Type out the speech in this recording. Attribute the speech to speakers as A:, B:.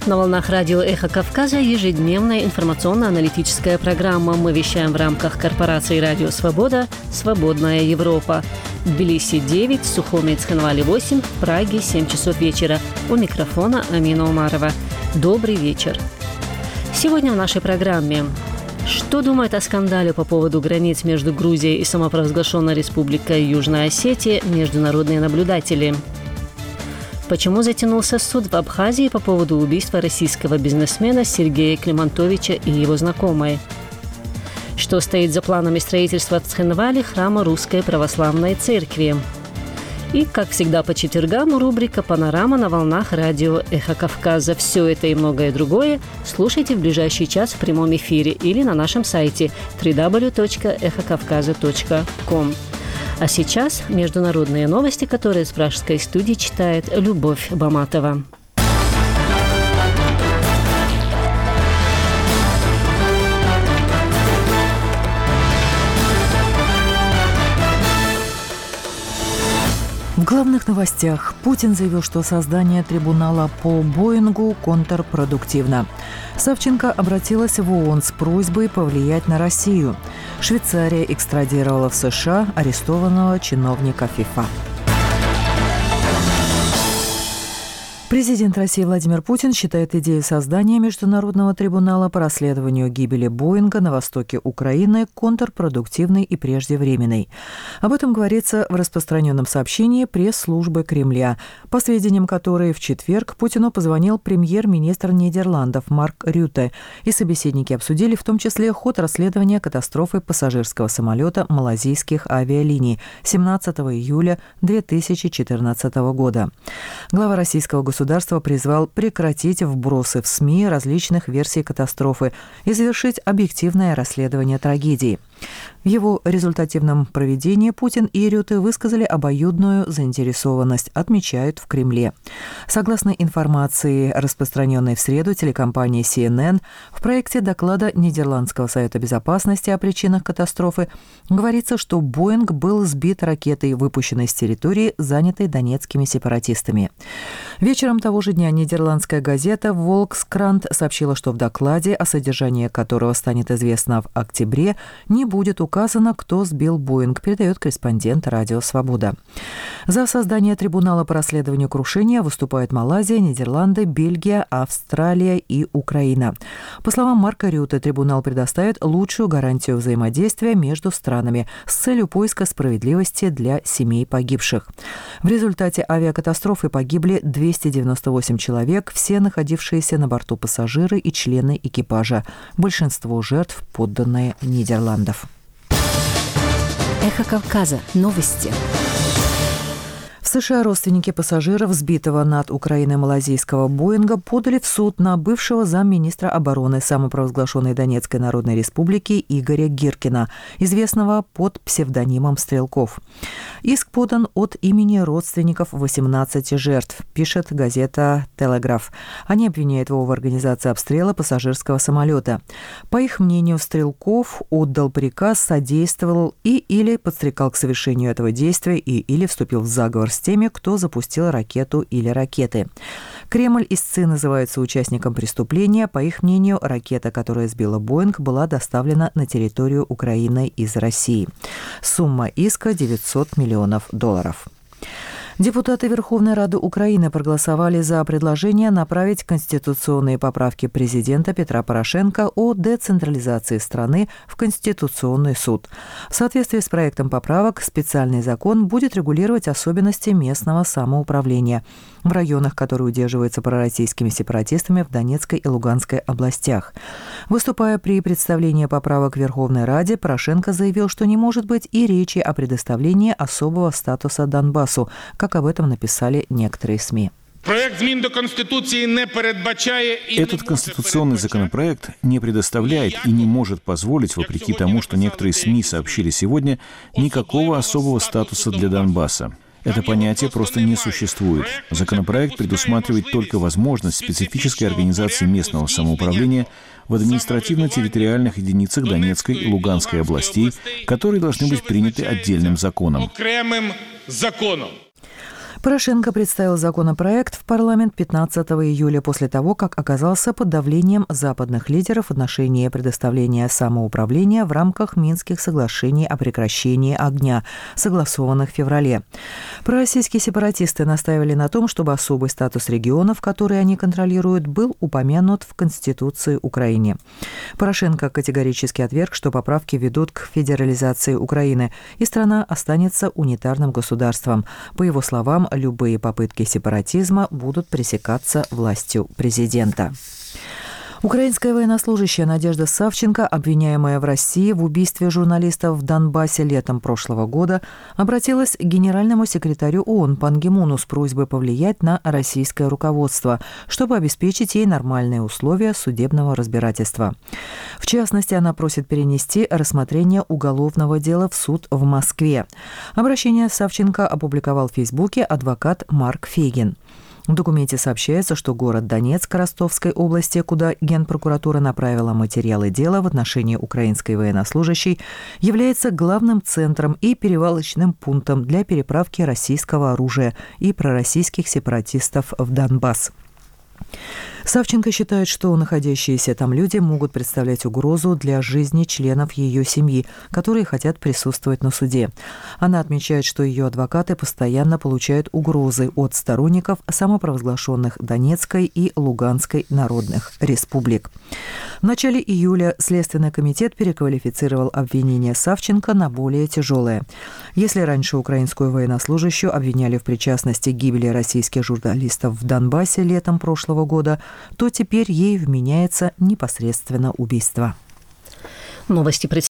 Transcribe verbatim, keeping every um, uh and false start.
A: На волнах радио «Эхо Кавказа» ежедневная информационно-аналитическая программа. Мы вещаем в рамках корпорации «Радио Свобода» «Свободная Европа». В Тбилиси девять, Сухуми и Цхинвале восемь, в Праге семь часов вечера. У микрофона Амина Умарова. Добрый вечер. Сегодня в нашей программе: что думает о скандале по поводу границ между Грузией и самопровозглашенной республикой Южная Осетия международные наблюдатели? Почему затянулся суд в Абхазии по поводу убийства российского бизнесмена Сергея Климантовича и его знакомой? Что стоит за планами строительства в Цхинвале храма Русской Православной Церкви? И, как всегда, по четвергам рубрика «Панорама» на волнах радио «Эхо Кавказа». Все это и многое другое слушайте в ближайший час в прямом эфире или на нашем сайте дабл ю дабл ю дабл ю точка эхо кавказа точка ком. А сейчас международные новости, которые с пражской студии читает Любовь Баматова.
B: В главных новостях Путин заявил, что создание трибунала по Боингу контрпродуктивно. Савченко обратилась в ООН с просьбой повлиять на Россию. Швейцария экстрадировала в США арестованного чиновника ФИФА. Президент России Владимир Путин считает идею создания международного трибунала по расследованию гибели Боинга на востоке Украины контрпродуктивной и преждевременной. Об этом говорится в распространенном сообщении пресс-службы Кремля, по сведениям которой в четверг Путину позвонил премьер-министр Нидерландов Марк Рютте, и собеседники обсудили в том числе ход расследования катастрофы пассажирского самолета малазийских авиалиний семнадцатого июля две тысячи четырнадцатого года. Глава российского государства Государство призвал прекратить вбросы в СМИ различных версий катастрофы и завершить объективное расследование трагедии. В его результативном проведении Путин и Рютте высказали обоюдную заинтересованность, отмечают в Кремле. Согласно информации, распространенной в среду телекомпанией си эн эн, в проекте доклада Нидерландского совета безопасности о причинах катастрофы говорится, что Боинг был сбит ракетой, выпущенной с территории, занятой донецкими сепаратистами. Вечером того же дня нидерландская газета «Волкскрант» сообщила, что в докладе, о содержании которого станет известно в октябре, не будет указано, кто сбил Боинг, передает корреспондент «Радио Свобода». За создание трибунала по расследованию крушения выступают Малайзия, Нидерланды, Бельгия, Австралия и Украина. По словам Марка Рютте, трибунал предоставит лучшую гарантию взаимодействия между странами с целью поиска справедливости для семей погибших. В результате авиакатастрофы погибли двести девяносто восемь человек, все находившиеся на борту пассажиры и члены экипажа. Большинство жертв – подданные Нидерландов.
A: Эхо Кавказа. Новости.
B: В США родственники пассажиров сбитого над Украиной малазийского Боинга подали в суд на бывшего замминистра обороны самопровозглашенной Донецкой Народной Республики Игоря Гиркина, известного под псевдонимом Стрелков. Иск подан от имени родственников восемнадцати жертв, пишет газета «Телеграф». Они обвиняют его в организации обстрела пассажирского самолета. По их мнению, Стрелков отдал приказ, содействовал и или подстрекал к совершению этого действия, и или вступил в заговор с теми, кто запустил ракету или ракеты. Кремль истцы называются участником преступления. По их мнению, ракета, которая сбила Боинг, была доставлена на территорию Украины из России. Сумма иска – девятьсот миллионов долларов. Депутаты Верховной Рады Украины проголосовали за предложение направить конституционные поправки президента Петра Порошенко о децентрализации страны в Конституционный суд. В соответствии с проектом поправок специальный закон будет регулировать особенности местного самоуправления в районах, которые удерживаются пророссийскими сепаратистами в Донецкой и Луганской областях. Выступая при представлении поправок в Верховной Раде, Порошенко заявил, что не может быть и речи о предоставлении особого статуса Донбассу, как об этом написали некоторые СМИ.
C: Этот конституционный законопроект не предоставляет и не может позволить, вопреки тому, что некоторые СМИ сообщили сегодня, никакого особого статуса для Донбасса. Это понятие просто не существует. Законопроект предусматривает только возможность специфической организации местного самоуправления в административно-территориальных единицах Донецкой и Луганской областей, которые должны быть приняты отдельным законом.
B: Порошенко представил законопроект в парламент пятнадцатого июля после того, как оказался под давлением западных лидеров в отношении предоставления самоуправления в рамках Минских соглашений о прекращении огня, согласованных в феврале. Пророссийские сепаратисты настаивали на том, чтобы особый статус регионов, которые они контролируют, был упомянут в Конституции Украины. Порошенко категорически отверг, что поправки ведут к федерализации Украины, и страна останется унитарным государством. По его словам, любые попытки сепаратизма будут пресекаться властью президента. Украинская военнослужащая Надежда Савченко, обвиняемая в России в убийстве журналистов в Донбассе летом прошлого года, обратилась к генеральному секретарю ООН Пан Ги Муну с просьбой повлиять на российское руководство, чтобы обеспечить ей нормальные условия судебного разбирательства. В частности, она просит перенести рассмотрение уголовного дела в суд в Москве. Обращение Савченко опубликовал в Фейсбуке адвокат Марк Фейгин. В документе сообщается, что город Донецк Ростовской области, куда Генпрокуратура направила материалы дела в отношении украинской военнослужащей, является главным центром и перевалочным пунктом для переправки российского оружия и пророссийских сепаратистов в Донбасс. Савченко считает, что находящиеся там люди могут представлять угрозу для жизни членов ее семьи, которые хотят присутствовать на суде. Она отмечает, что ее адвокаты постоянно получают угрозы от сторонников самопровозглашенных Донецкой и Луганской народных республик. В начале июля Следственный комитет переквалифицировал обвинение Савченко на более тяжелое. Если раньше украинскую военнослужащую обвиняли в причастности к гибели российских журналистов в Донбассе летом прошлого года, то теперь ей вменяется непосредственно убийство.
A: Новости